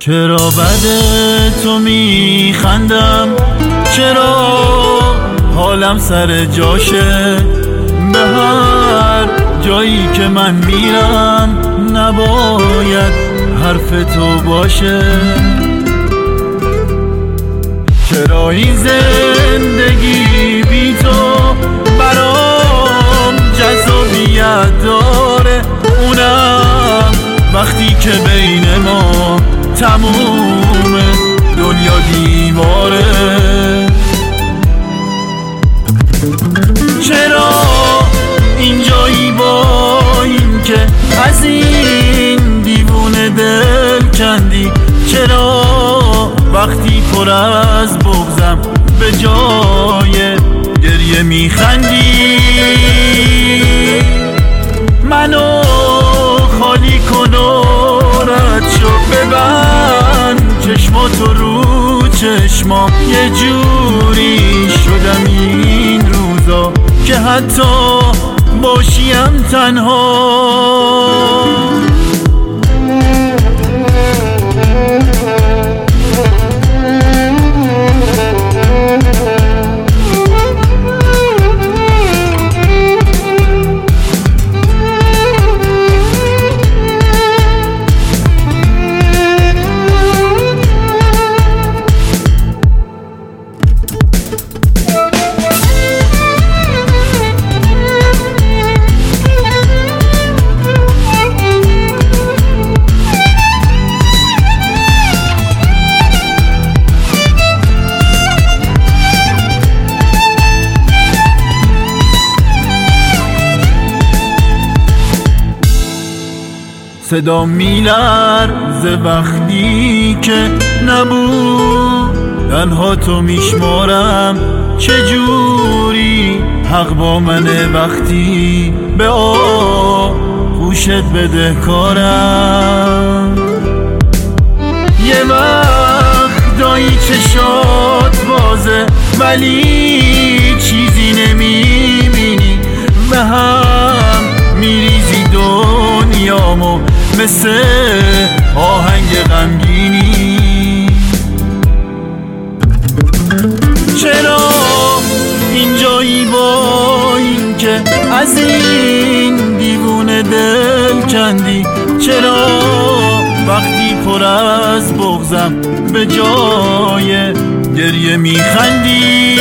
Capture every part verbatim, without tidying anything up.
چرا بد تو میخندم، چرا حالم سر جاشه، به هر جایی که من میرم نباید حرف تو باشه. چرا این زندگی بی تو برام جذابیت داره، اونم وقتی که بین ما تموم دنیا دیواره. چرا اینجایی با این که از این دیوونه دل کندی، چرا وقتی پر از بغضم به جای گریه میخندی؟ منو خالی کن و رد شو، ببند چشماتو رو چشمام، یه جوری شدم این روزا که حتی باشیم تنها. صدا میلرزه وقتی که نبود، تنها تو میشمارم، چجوری حق با منه وقتی به آغوشت بدهکارم. یه وقتایی چشات بازه ولی چیزی نمیبینی، به هم میریزی دنیامو مثل آهنگ غمگینی. چرا اینجایی با این که از این دیوونه دل کندی، چرا وقتی پر از بغضم به جای گریه میخندی؟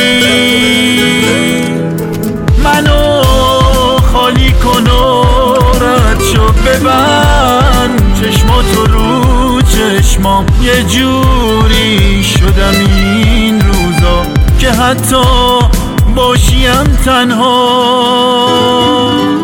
منو خالی کن و رد شو، ببند چشماتو رو چشمام، یه جوری شدم این روزا که حتی باشیم تنها.